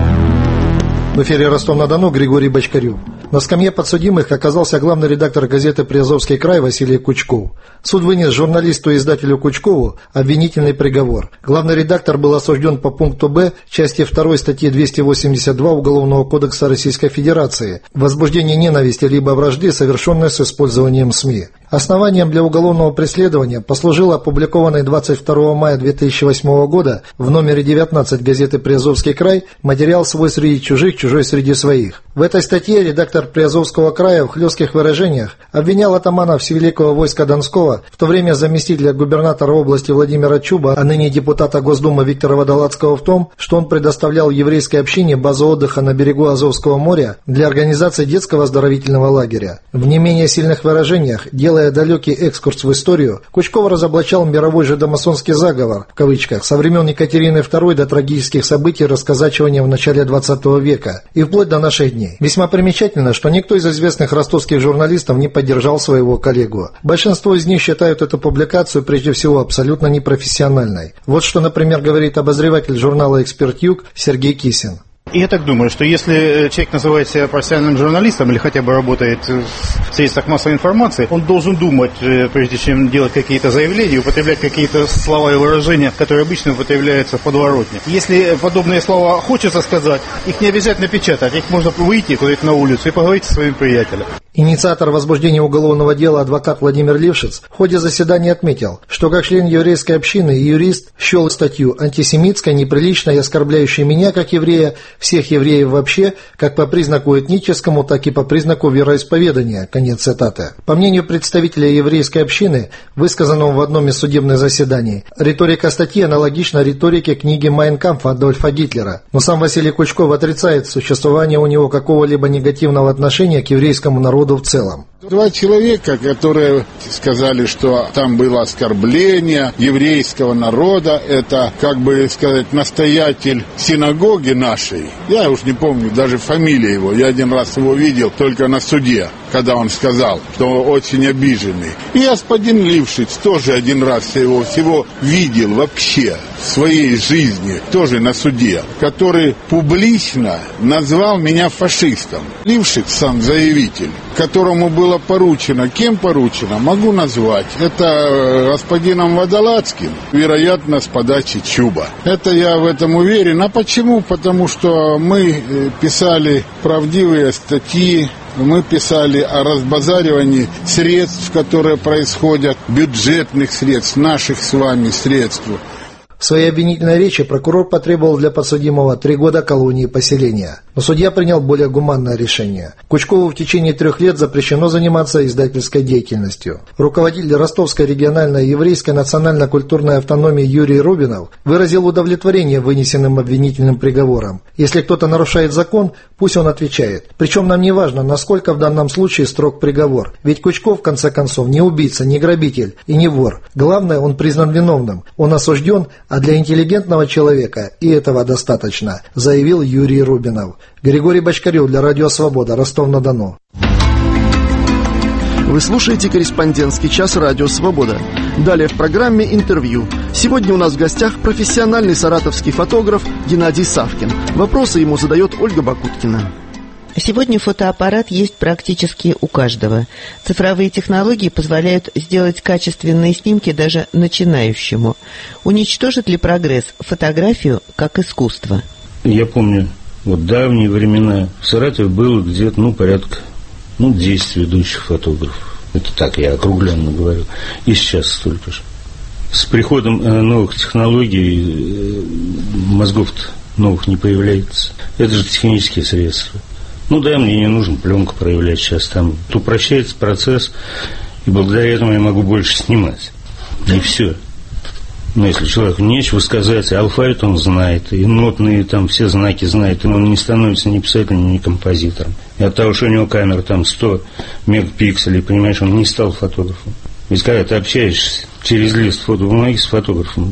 Speaker 11: В эфире Ростов-на-Дону Григорий Бочкарев. На скамье подсудимых оказался главный редактор газеты «Приазовский край» Василий Кучков. Суд вынес журналисту и издателю Кучкову обвинительный приговор. Главный редактор был осужден по пункту Б части 2 статьи 282 Уголовного кодекса Российской Федерации «Возбуждение ненависти либо вражды, совершенное с использованием СМИ». Основанием для уголовного преследования послужил опубликованный 22 мая 2008 года в номере 19 газеты «Приазовский край» материал «Свой среди чужих, чужой среди своих». В этой статье редактор Приазовского края в хлестких выражениях обвинял атамана Всевеликого войска Донского, в то время заместителя губернатора области Владимира Чуба, а ныне депутата Госдумы Виктора Водолацкого, в том, что он предоставлял еврейской общине базу отдыха на берегу Азовского моря для организации детского оздоровительного лагеря. В не менее сильных выражениях, делая далекий экскурс в историю, Кучков разоблачал мировой жидомасонский заговор, в кавычках, со времен Екатерины II до трагических событий расказачивания в начале 20 века и вплоть до наших дней. Весьма примечательно, что никто из известных ростовских журналистов не поддержал своего коллегу. Большинство из них считают эту публикацию прежде всего абсолютно непрофессиональной. Вот что, например, говорит обозреватель журнала «Эксперт Юг» Сергей Кисин.
Speaker 13: И я так думаю, что если человек называет себя профессиональным журналистом или хотя бы работает в средствах массовой информации, он должен думать, прежде чем делать какие-то заявления, употреблять какие-то слова и выражения, которые обычно употребляются в подворотне. Если подобные слова хочется сказать, их не обязательно печатать, их можно выйти куда-то на улицу и поговорить со своим приятелем.
Speaker 11: Инициатор возбуждения уголовного дела адвокат Владимир Лившиц в ходе заседания отметил, что как член еврейской общины и юрист счел статью антисемитской, неприличной и оскорбляющей меня как еврея, всех евреев вообще, как по признаку этническому, так и по признаку вероисповедания. Конец цитаты. По мнению представителя еврейской общины, высказанному в одном из судебных заседаний, риторика статьи аналогична риторике книги «Майн кампф» Адольфа Гитлера. Но сам Василий Кучков отрицает существование у него какого-либо негативного отношения к еврейскому народу в целом.
Speaker 25: Два человека, которые сказали, что там было оскорбление еврейского народа, это, как бы сказать, настоятель синагоги нашей. Я уж не помню даже фамилию его, я один раз его видел только на суде, когда он сказал, что очень обиженный. И господин Лившиц тоже один раз его всего видел вообще в своей жизни, тоже на суде, который публично назвал меня фашистом. Лившиц, сам заявитель, которому было поручено, кем поручено, могу назвать. Это господином Водолацким, вероятно, с подачи Чуба. Это я в этом уверен. А почему? Потому что мы писали правдивые статьи, мы писали о разбазаривании средств, которые происходят, бюджетных средств, наших с вами средств.
Speaker 11: В своей обвинительной речи прокурор потребовал для подсудимого 3 года колонии поселения. Но судья принял более гуманное решение. Кучкову в течение 3 лет запрещено заниматься издательской деятельностью. Руководитель Ростовской региональной еврейской национально-культурной автономии Юрий Рубинов выразил удовлетворение вынесенным обвинительным приговором. Если кто-то нарушает закон, пусть он отвечает. Причем нам не важно, насколько в данном случае строг приговор. Ведь Кучков, в конце концов, не убийца, не грабитель и не вор. Главное, он признан виновным. Он осужден, а для интеллигентного человека и этого достаточно, заявил Юрий Рубинов. Григорий Бочкарев для Радио Свобода, Ростов-на-Дону.
Speaker 1: Вы слушаете «Корреспондентский час» Радио «Свобода». Далее в программе интервью. Сегодня у нас в гостях профессиональный саратовский фотограф Геннадий Савкин. Вопросы ему задает Ольга Бакуткина.
Speaker 12: Сегодня фотоаппарат есть практически у каждого. Цифровые технологии позволяют сделать качественные снимки даже начинающему. Уничтожит ли прогресс фотографию как искусство?
Speaker 14: Я помню, давние времена в Саратове было где-то, порядка 10 ведущих фотографов. Это так, я округленно говорю. И сейчас столько же. С приходом новых технологий мозгов-то новых не появляется. Это же технические средства. Мне не нужно пленку проявлять сейчас. Там упрощается процесс, и благодаря этому я могу больше снимать. И все. Если человеку нечего сказать, алфавит он знает, и нотные там все знаки знает, и он не становится ни писателем, ни композитором. И от того, что у него камера 100 мегапикселей, понимаешь, он не стал фотографом. Ведь когда ты общаешься через лист фотобумаги с фотографом,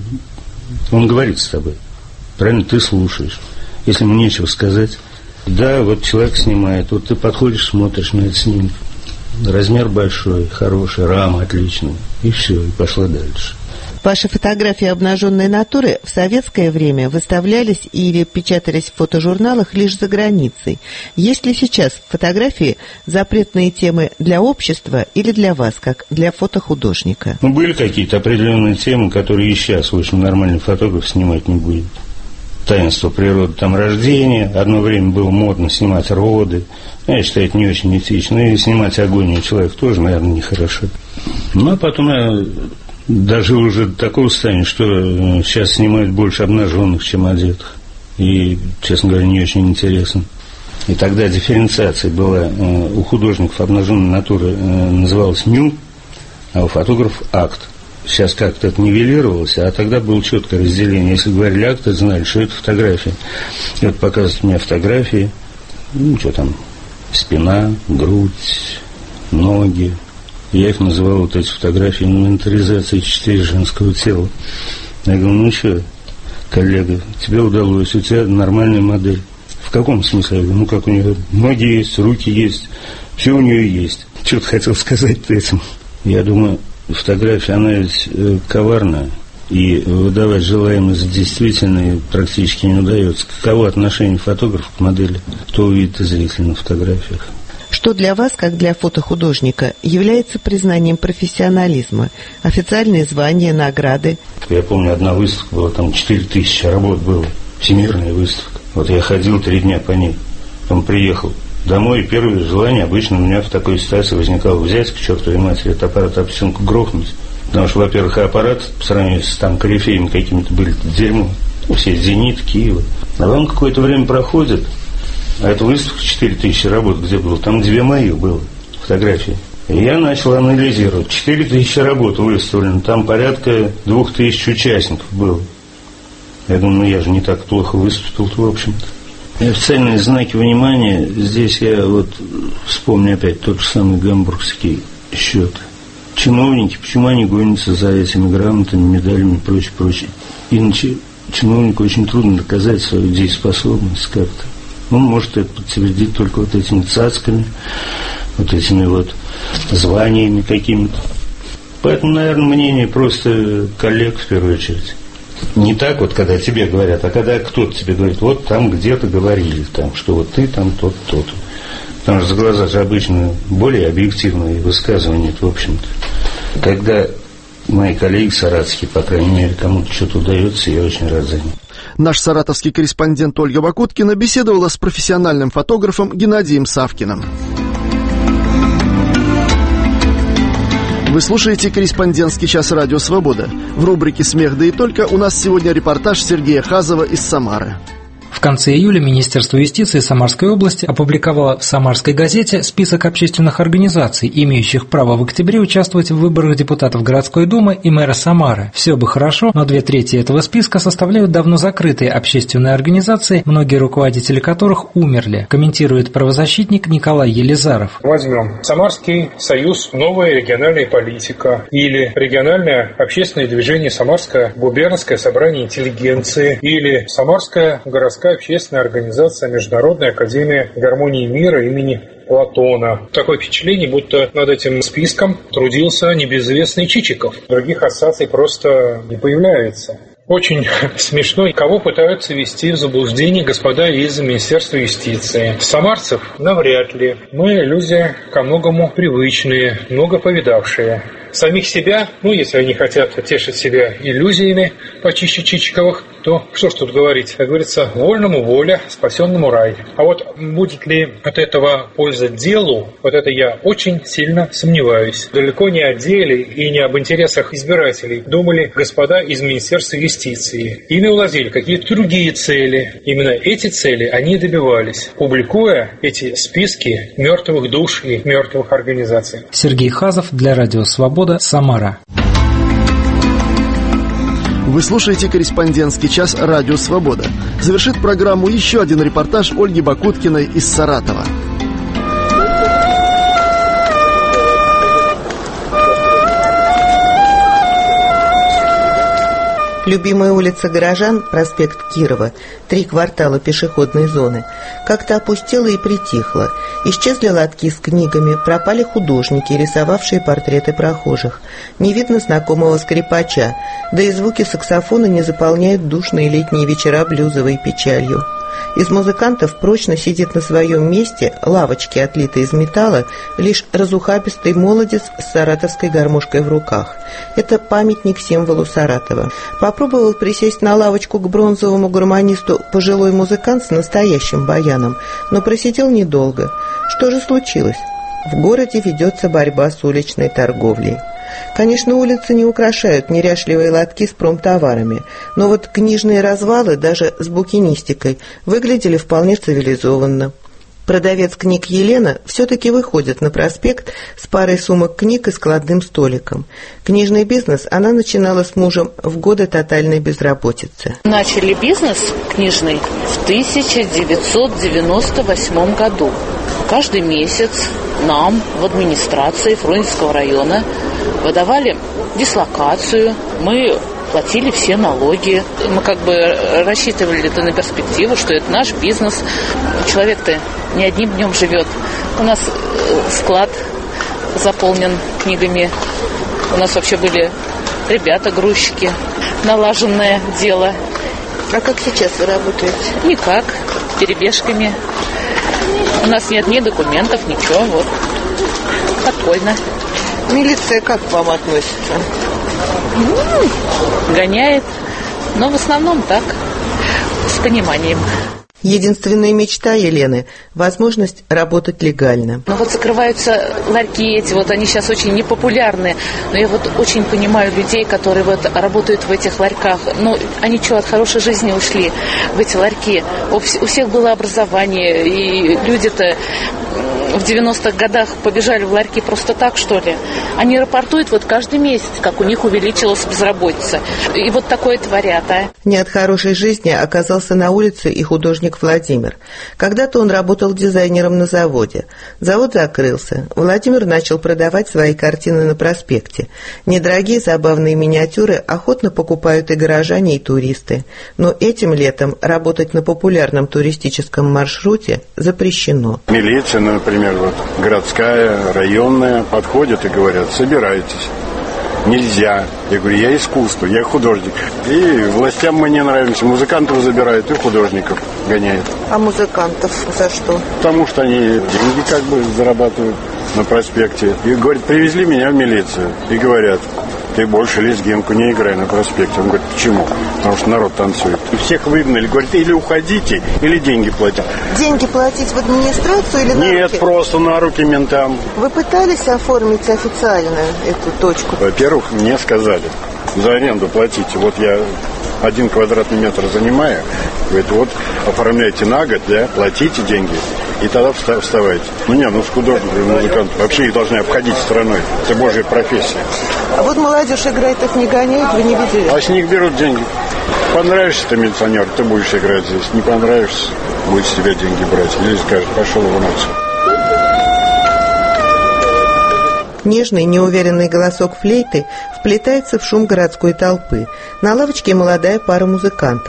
Speaker 14: он говорит с тобой. Правильно? Ты слушаешь. Если ему нечего сказать, да, человек снимает, ты подходишь, смотришь на этот снимок. Размер большой, хороший, рама отличная. И все, и пошла дальше.
Speaker 12: Ваши фотографии обнаженной натуры в советское время выставлялись или печатались в фотожурналах лишь за границей. Есть ли сейчас фотографии запретные темы для общества или для вас, как для фотохудожника?
Speaker 14: Были какие-то определенные темы, которые и сейчас, в общем, нормальный фотограф снимать не будет. Таинство природы, рождение. Одно время было модно снимать роды. Я считаю, это не очень этично. И снимать агонию человека тоже, наверное, нехорошо. А потом я дожил уже до такого состояния, что сейчас снимают больше обнаженных, чем одетых. И, честно говоря, не очень интересно. И тогда дифференциация была у художников обнаженной натуры называлась «ню», а у фотографов «акт». Сейчас как-то это нивелировалось, а тогда было четкое разделение. Если говорили акт, знали, что это фотография. И показывают мне фотографии, что там, спина, грудь, ноги. Я их называл, эти фотографии, инвентаризацией частей женского тела. Я говорю, коллега, тебе удалось, у тебя нормальная модель. В каком смысле? Я говорю, как у нее ноги есть, руки есть, все у нее есть. Что ты хотел сказать этим? Я думаю, фотография, она ведь коварная, и выдавать желаемое за действительное практически не удается. Каково отношение фотографа к модели? Кто увидит зрителя на фотографиях?
Speaker 12: Что для вас, как для фотохудожника, является признанием профессионализма? Официальные звания, награды?
Speaker 14: Я помню, одна выставка была, 4000 работ было, всемирная выставка. Я ходил 3 дня по ней, потом приехал домой, и первое желание обычно у меня в такой ситуации возникало взять к чертовой матери этот аппарат об стенку грохнуть. Потому что, во-первых, аппарат по сравнению с корифеями какими-то были дерьмо. Все «Зенит», Киева. А потом какое-то время проходит, а эта выставка 4000 работ где было, там 2 моих было фотографии. И я начал анализировать. 4000 работ выставлено, там порядка 2000 участников было. Я думаю, я же не так плохо выступил-то, в общем-то. И официальные знаки внимания, здесь я вспомню опять тот же самый гамбургский счет. Чиновники, почему они гонятся за этими грамотами, медалями и прочее. Иначе чиновнику очень трудно доказать свою дееспособность как-то. Он может это подтвердить только этими цацками, этими званиями какими-то. Поэтому, наверное, мнение просто коллег в первую очередь. Не так когда тебе говорят, а когда кто-то тебе говорит, там где-то говорили, что ты там тот-то. Потому что за глаза же обычно более объективные высказывания, в общем-то. Когда мои коллеги саратовские, по крайней мере, кому-то что-то удается, я очень рад за них.
Speaker 1: Наш саратовский корреспондент Ольга Бакуткина беседовала с профессиональным фотографом Геннадием Савкиным. Вы слушаете «Корреспондентский час» Радио «Свобода». В рубрике «Смех да и только» у нас сегодня репортаж Сергея Хазова из Самары.
Speaker 15: В конце июля Министерство юстиции Самарской области опубликовало в «Самарской газете» список общественных организаций, имеющих право в октябре участвовать в выборах депутатов городской думы и мэра Самары. Все бы хорошо, но 2/3 этого списка составляют давно закрытые общественные организации, многие руководители которых умерли, комментирует правозащитник Николай Елизаров.
Speaker 16: Возьмем Самарский союз «Новая региональная политика» или региональное общественное движение «Самарское губернское собрание интеллигенции» или Самарская городская общественная организация Международная академия гармонии мира имени Платона. Такое впечатление, будто над этим списком трудился небезызвестный Чичиков. Других ассоциаций просто не появляется. Очень смешно, кого пытаются ввести в заблуждение господа из Министерства юстиции. Самарцев навряд ли. Мы люди ко многому привычные, много повидавшие. Самих себя, если они хотят тешить себя иллюзиями почище Чичиковых, то что ж тут говорить? Как говорится, вольному воля, спасенному рай. А вот будет ли от этого польза делу, вот это я очень сильно сомневаюсь. Далеко не о деле и не об интересах избирателей думали господа из Министерства юстиции. Ими уловили какие-то другие цели. Именно эти цели они добивались, публикуя эти списки мертвых душ и мертвых организаций.
Speaker 15: Сергей Хазов для Радио Свобода, Самара.
Speaker 1: Вы слушаете «Корреспондентский час» Радио Свобода. Завершит программу еще один репортаж Ольги Бакуткиной из Саратова.
Speaker 12: Любимая улица горожан, проспект Кирова, 3 квартала пешеходной зоны, как-то опустела и притихла. Исчезли лотки с книгами, пропали художники, рисовавшие портреты прохожих. Не видно знакомого скрипача, да и звуки саксофона не заполняют душные летние вечера блюзовой печалью. Из музыкантов прочно сидит на своем месте, лавочки, отлитые из металла, лишь разухабистый молодец с саратовской гармошкой в руках. Это памятник-символу Саратова. Попробовал присесть на лавочку к бронзовому гармонисту пожилой музыкант с настоящим баяном, но просидел недолго. Что же случилось? В городе ведется борьба с уличной торговлей. Конечно, улицы не украшают неряшливые лотки с промтоварами, но вот книжные развалы, даже с букинистикой, выглядели вполне цивилизованно. Продавец книг Елена все-таки выходит на проспект с парой сумок книг и складным столиком. Книжный бизнес она начинала с мужем в годы тотальной безработицы.
Speaker 17: Начали бизнес книжный в 1998 году. Каждый месяц нам в администрации Фрунзенского района выдавали дислокацию, мы платили все налоги. Мы как бы рассчитывали это на перспективу, что это наш бизнес. Человек-то не одним днем живет. У нас склад заполнен книгами. У нас вообще были ребята-грузчики. Налаженное дело.
Speaker 12: А как сейчас вы работаете?
Speaker 17: Никак. Перебежками. У нас нет ни документов, ничего. Вот. Подпольно.
Speaker 12: Милиция как к вам относится?
Speaker 17: Гоняет. Но в основном так. С пониманием.
Speaker 12: Единственная мечта Елены – возможность работать легально.
Speaker 17: Ну вот закрываются ларьки эти, вот они сейчас очень непопулярны. Но я вот очень понимаю людей, которые вот работают в этих ларьках. Ну, они что, от хорошей жизни ушли в эти ларьки? У всех было образование, и люди-то в 90-х годах побежали в ларьки просто так, что ли? Они рапортуют вот каждый месяц, как у них увеличилась безработица. И вот такое творят, а?
Speaker 12: Не от хорошей жизни оказался на улице и художник Владимир. Когда-то он работал дизайнером на заводе. Завод закрылся. Владимир начал продавать свои картины на проспекте. Недорогие забавные миниатюры охотно покупают и горожане, и туристы. Но этим летом работать на популярном туристическом маршруте запрещено.
Speaker 18: Милиция, например, вот городская, районная, подходят и говорят: собирайтесь. Нельзя. Я говорю, я искусство, я художник. И властям мы не нравимся. Музыкантов забирают и художников гоняют.
Speaker 12: А музыкантов за что?
Speaker 18: Потому что они деньги как бы зарабатывают на проспекте. И говорят, привезли меня в милицию. И говорят: ты больше лезгинку не играй на проспекте. Он говорит, почему? Потому что народ танцует. И всех выгнали. Говорит, или уходите, или деньги платите.
Speaker 12: Деньги платить в администрацию или на руки?
Speaker 18: Нет, просто на руки ментам.
Speaker 12: Вы пытались оформить официально эту точку?
Speaker 18: Во-первых, мне сказали, за аренду платите. Вот я 1 квадратный метр занимаю. Говорит, вот оформляйте на год, да, платите деньги. И тогда вставайте. С художниками, музыкантов вообще их должны обходить стороной. Это божья профессия.
Speaker 12: А вот молодежь играет, их не гоняют, вы не видели?
Speaker 18: А с них берут деньги. Понравишься ты милиционер, ты будешь играть здесь. Не понравишься, будет с тебя деньги брать. Или скажет, пошел в ночь.
Speaker 12: Нежный, неуверенный голосок флейты вплетается в шум городской толпы. На лавочке молодая пара музыкантов.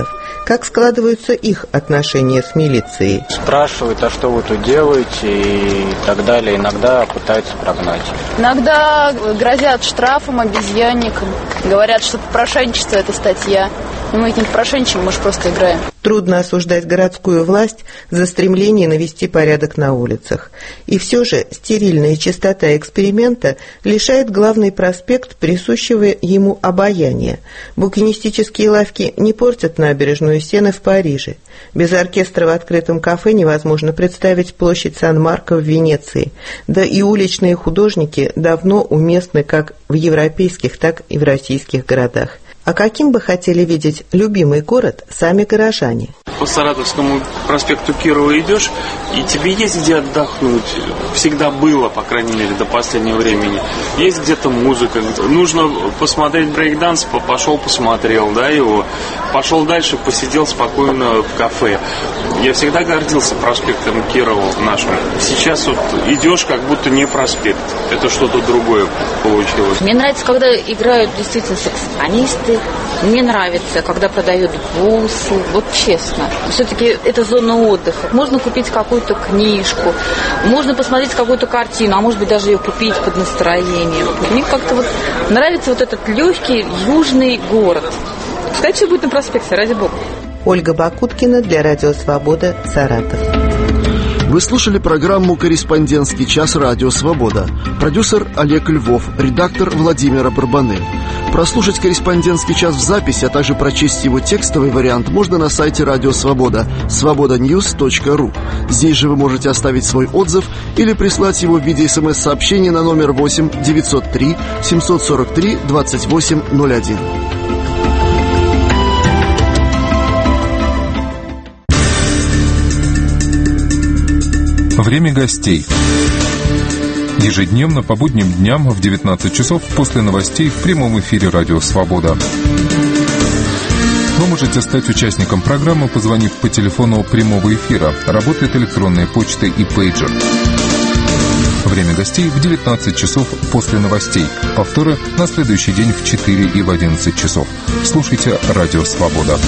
Speaker 12: Как складываются их отношения с милицией?
Speaker 19: Спрашивают, а что вы тут делаете и так далее. Иногда пытаются прогнать.
Speaker 20: Иногда грозят штрафом, обезьянником. Говорят, что попрошайничество – это статья. Но мы ведь не попрошайничаем, мы же просто играем.
Speaker 12: Трудно осуждать городскую власть за стремление навести порядок на улицах. И все же стерильная чистота эксперимента лишает главный проспект присущего ему обаяния. Букинистические лавки не портят набережную Сены в Париже. Без оркестра в открытом кафе невозможно представить площадь Сан-Марко в Венеции. Да и уличные художники давно уместны как в европейских, так и в российских городах. А каким бы хотели видеть любимый город сами горожане?
Speaker 21: По Саратовскому проспекту Кирова идешь, и тебе есть где отдохнуть. Всегда было, по крайней мере, до последнего времени. Есть где-то музыка. Нужно посмотреть брейк-данс, пошел, посмотрел, да, его. Пошел дальше, посидел спокойно в кафе. Я всегда гордился проспектом Кирова нашим. Сейчас вот идешь, как будто не проспект. Это что-то другое получилось.
Speaker 17: Мне нравится, когда играют действительно саксофонисты. Мне нравится, когда продают бусы. Вот честно. Все-таки это зона отдыха. Можно купить какую-то книжку, можно посмотреть какую-то картину, а может быть даже ее купить под настроение. Мне как-то вот нравится вот этот легкий южный город. Пускай все будет на проспекте, ради бога.
Speaker 12: Ольга Бакуткина для Радио Свобода, Саратов.
Speaker 1: Вы слушали программу «Корреспондентский час. Радио Свобода». Продюсер Олег Львов, редактор Владимира Барбанель. Прослушать «Корреспондентский час» в записи, а также прочесть его текстовый вариант можно на сайте Радио Свобода svobodanews.ru. Здесь же вы можете оставить свой отзыв или прислать его в виде СМС-сообщения на номер 8 903 743 2801.
Speaker 22: Время гостей. Ежедневно по будним дням в 19 часов после новостей в прямом эфире «Радио Свобода». Вы можете стать участником программы, позвонив по телефону прямого эфира. Работает электронная почта и пейджер. Время гостей в 19 часов после новостей. Повторы на следующий день в 4 и в 11 часов. Слушайте «Радио Свобода».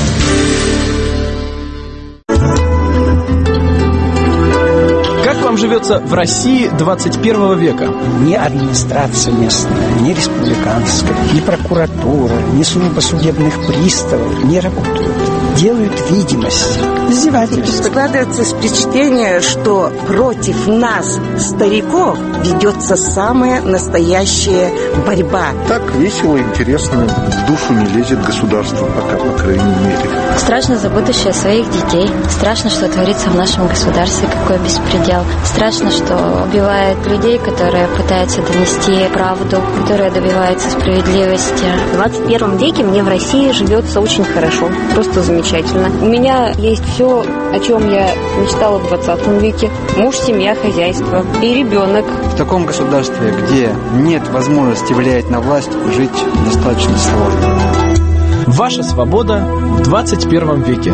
Speaker 23: Как вам живется в России 21 века?
Speaker 26: Ни администрация местная, ни республиканская, ни прокуратура, ни служба судебных приставов не работают. Делают видимость, издевательство.
Speaker 27: Складывается впечатление, что против нас, стариков, ведется самая настоящая борьба.
Speaker 28: Так весело, интересно, в душу не лезет государство, пока, по крайней мере.
Speaker 29: Страшно за будущее своих детей. Страшно, что творится в нашем государстве, какой беспредел. Страшно, что убивают людей, которые пытаются донести правду, которые добиваются справедливости.
Speaker 30: В 21 веке мне в России живется очень хорошо, просто замечательно. У меня есть все, о чем я мечтала в 20 веке. Муж, семья, хозяйство и ребенок.
Speaker 31: В таком государстве, где нет возможности влиять на власть, жить достаточно сложно.
Speaker 23: Ваша свобода в 21 веке.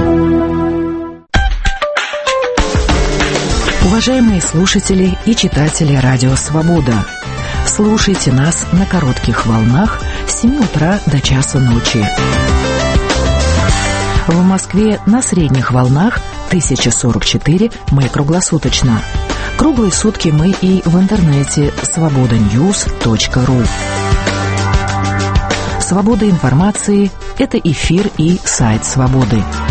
Speaker 32: Уважаемые слушатели и читатели «Радио Свобода», слушайте нас на коротких волнах с 7 утра до часа ночи. В Москве на средних волнах 1044 мы круглосуточно. Круглые сутки мы и в интернете svobodanews.ru. Свобода информации – это эфир и сайт «Свободы».